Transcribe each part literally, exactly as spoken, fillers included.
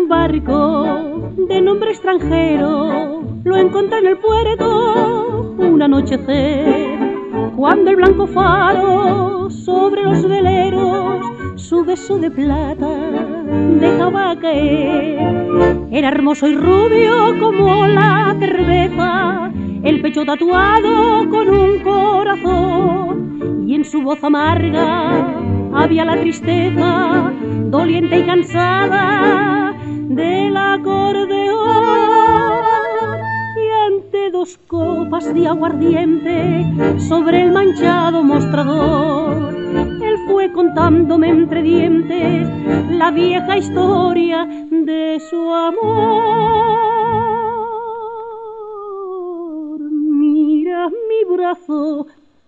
un barco de nombre extranjero, lo encontré en el puerto un anochecer, cuando el blanco faro sobre los veleros su beso de plata dejaba caer. Era hermoso y rubio como la cerveza, el pecho tatuado con un corazón, y en su voz amarga había la tristeza, doliente y cansada del acordeón. Y ante dos copas de aguardiente sobre el manchado mostrador, él fue contándome entre dientes la vieja historia de su amor. Mira mi brazo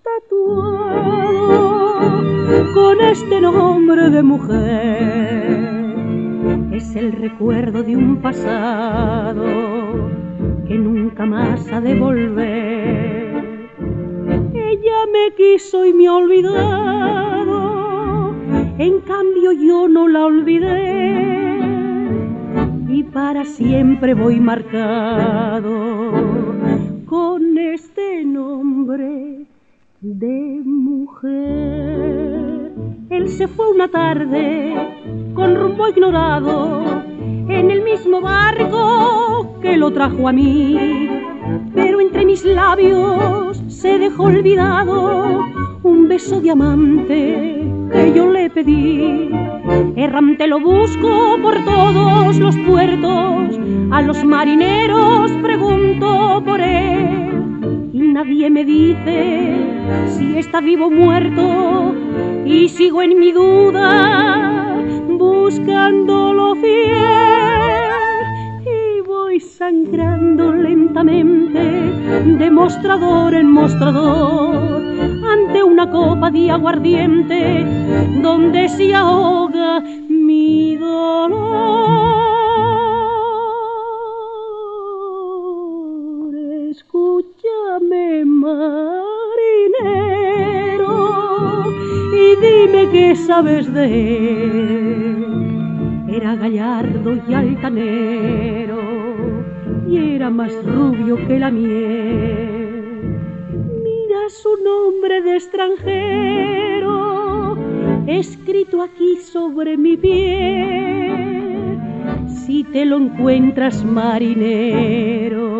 tatuado con este nombre de mujer, es el recuerdo de un pasado que nunca más ha de volver. Ella me quiso y me ha olvidado, en cambio yo no la olvidé, y para siempre voy marcado con este nombre de mujer. Él se fue una tarde con rumbo ignorado en el mismo barco que lo trajo a mí, pero entre mis labios se dejó olvidado un beso de amante que yo le pedí. Errante lo busco por todos los puertos, a los marineros pregunto por él, y nadie me dice si está vivo o muerto, y sigo en mi duda buscándolo fiel, y voy sangrando lentamente de mostrador en mostrador ante una copa de aguardiente donde se ahoga mi dolor. Escúchame, marinero, y dime qué sabes de él. Era gallardo y altanero, y era más rubio que la miel. Mira su nombre de extranjero, escrito aquí sobre mi piel. Si te lo encuentras, marinero,